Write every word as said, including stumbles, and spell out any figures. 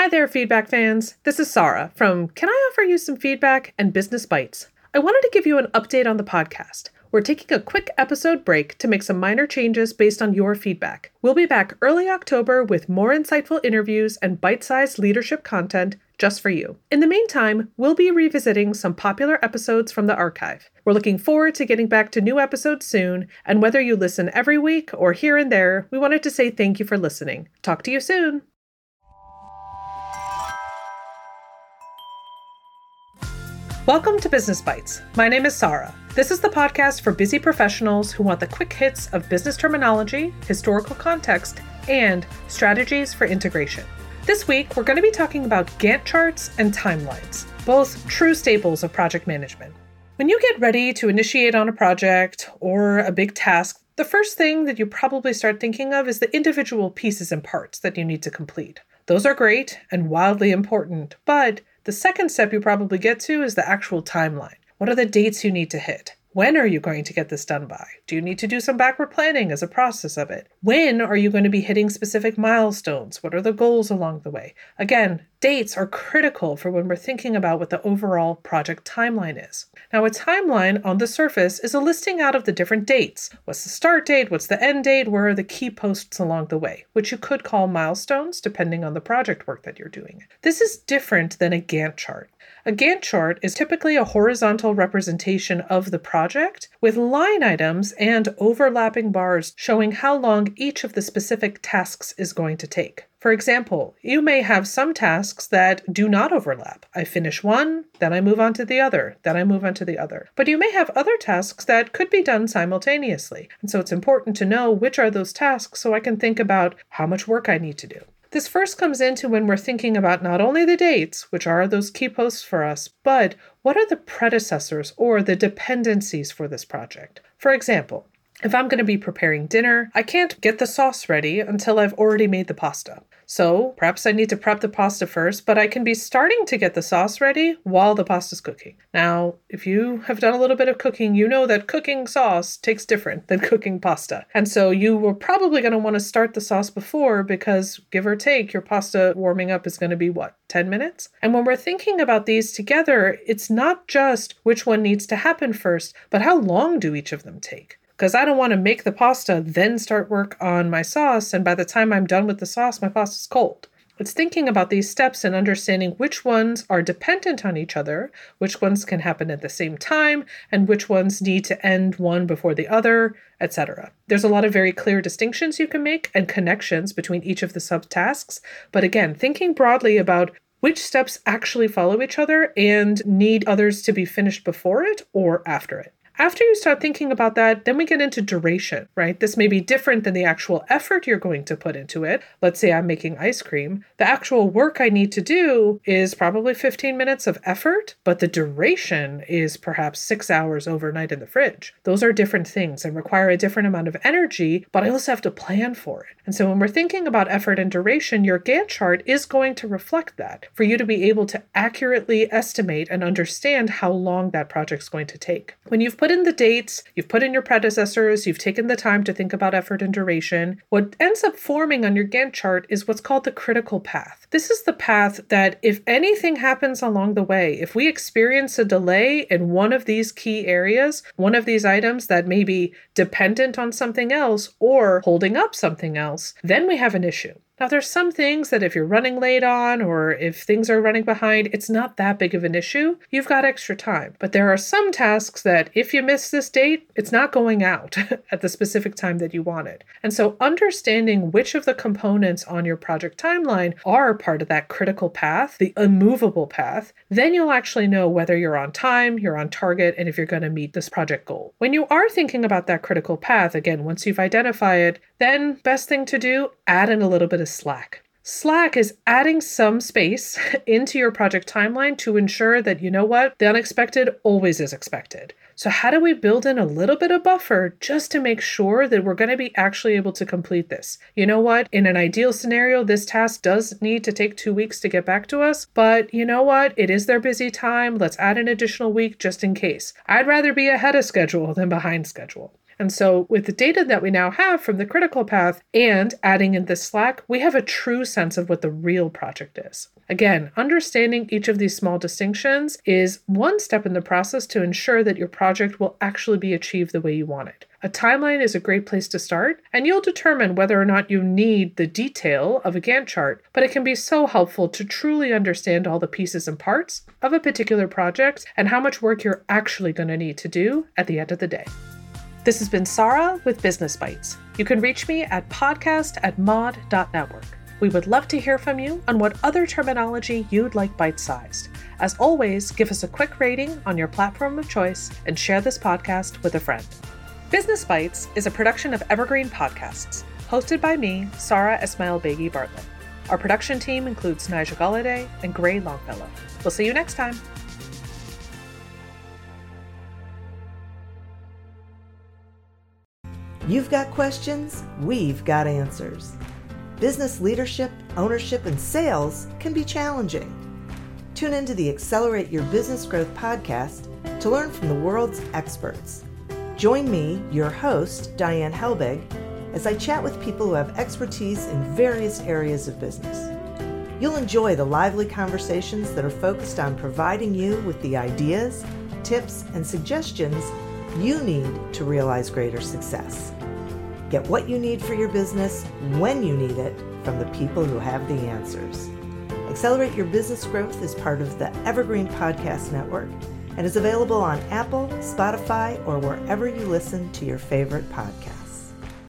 Hi there, feedback fans. This is Sarah from Can I Offer You Some Feedback and Business Bites. I wanted to give you an update on the podcast. We're taking a quick episode break to make some minor changes based on your feedback. We'll be back early October with more insightful interviews and bite-sized leadership content just for you. In the meantime, we'll be revisiting some popular episodes from the archive. We're looking forward to getting back to new episodes soon, and whether you listen every week or here and there, we wanted to say thank you for listening. Talk to you soon. Welcome to Business Bites. My name is Sarah. This is the podcast for busy professionals who want the quick hits of business terminology, historical context, and strategies for integration. This week, we're going to be talking about Gantt charts and timelines, both true staples of project management. When you get ready to initiate on a project or a big task, the first thing that you probably start thinking of is the individual pieces and parts that you need to complete. Those are great and wildly important, but the second step you probably get to is the actual timeline. What are the dates you need to hit? When are you going to get this done by? Do you need to do some backward planning as a process of it? When are you going to be hitting specific milestones? What are the goals along the way? Again, dates are critical for when we're thinking about what the overall project timeline is. Now, a timeline on the surface is a listing out of the different dates. What's the start date? What's the end date? Where are the key posts along the way? Which you could call milestones depending on the project work that you're doing. This is different than a Gantt chart. A Gantt chart is typically a horizontal representation of the project with line items and overlapping bars showing how long each of the specific tasks is going to take. For example, you may have some tasks that do not overlap. I finish one, then I move on to the other, then I move on to the other. But you may have other tasks that could be done simultaneously. And so it's important to know which are those tasks so I can think about how much work I need to do. This first comes into when we're thinking about not only the dates, which are those key posts for us, but what are the predecessors or the dependencies for this project? For example, if I'm going to be preparing dinner, I can't get the sauce ready until I've already made the pasta. So perhaps I need to prep the pasta first, but I can be starting to get the sauce ready while the pasta's cooking. Now, if you have done a little bit of cooking, you know that cooking sauce takes different than cooking pasta. And so you were probably going to want to start the sauce before because give or take, your pasta warming up is going to be what, ten minutes? And when we're thinking about these together, it's not just which one needs to happen first, but how long do each of them take? Because I don't want to make the pasta, then start work on my sauce, and by the time I'm done with the sauce, my pasta's cold. It's thinking about these steps and understanding which ones are dependent on each other, which ones can happen at the same time, and which ones need to end one before the other, et cetera. There's a lot of very clear distinctions you can make and connections between each of the subtasks, but again, thinking broadly about which steps actually follow each other and need others to be finished before it or after it. After you start thinking about that, then we get into duration, right? This may be different than the actual effort you're going to put into it. Let's say I'm making ice cream. The actual work I need to do is probably fifteen minutes of effort, but the duration is perhaps six hours overnight in the fridge. Those are different things and require a different amount of energy, but I also have to plan for it. And so when we're thinking about effort and duration, your Gantt chart is going to reflect that for you to be able to accurately estimate and understand how long that project's going to take. When you've put Put in the dates, you've put in your predecessors, you've taken the time to think about effort and duration. What ends up forming on your Gantt chart is what's called the critical path. This is the path that if anything happens along the way, if we experience a delay in one of these key areas, one of these items that may be dependent on something else or holding up something else, then we have an issue. Now, there's some things that if you're running late on or if things are running behind, it's not that big of an issue. You've got extra time. But there are some tasks that if you miss this date, it's not going out at the specific time that you want it. And so understanding which of the components on your project timeline are part of that critical path, the immovable path, then you'll actually know whether you're on time, you're on target, and if you're going to meet this project goal. When you are thinking about that critical path, again, once you've identified it, then best thing to do, add in a little bit of slack. Slack is adding some space into your project timeline to ensure that, you know what, the unexpected always is expected. So how do we build in a little bit of buffer just to make sure that we're going to be actually able to complete this? You know what? In an ideal scenario, this task does need to take two weeks to get back to us, but you know what? It is their busy time. Let's add an additional week just in case. I'd rather be ahead of schedule than behind schedule. And so with the data that we now have from the critical path and adding in this Slack, we have a true sense of what the real project is. Again, understanding each of these small distinctions is one step in the process to ensure that your project will actually be achieved the way you want it. A timeline is a great place to start, and you'll determine whether or not you need the detail of a Gantt chart, but it can be so helpful to truly understand all the pieces and parts of a particular project and how much work you're actually going to need to do at the end of the day. This has been Sarah with Business Bites. You can reach me at podcast at mod dot network. We would love to hear from you on what other terminology you'd like bite-sized. As always, give us a quick rating on your platform of choice and share this podcast with a friend. Business Bites is a production of Evergreen Podcasts, hosted by me, Sarah Esmail-Beghi Bartlett. Our production team includes Nigel Galladay and Gray Longfellow. We'll see you next time. You've got questions, we've got answers. Business leadership, ownership, and sales can be challenging. Tune into the Accelerate Your Business Growth podcast to learn from the world's experts. Join me, your host, Diane Helbig, as I chat with people who have expertise in various areas of business. You'll enjoy the lively conversations that are focused on providing you with the ideas, tips, and suggestions you need to realize greater success. Get what you need for your business when you need it from the people who have the answers. Accelerate Your Business Growth is part of the Evergreen Podcast Network and is available on Apple, Spotify, or wherever you listen to your favorite podcast.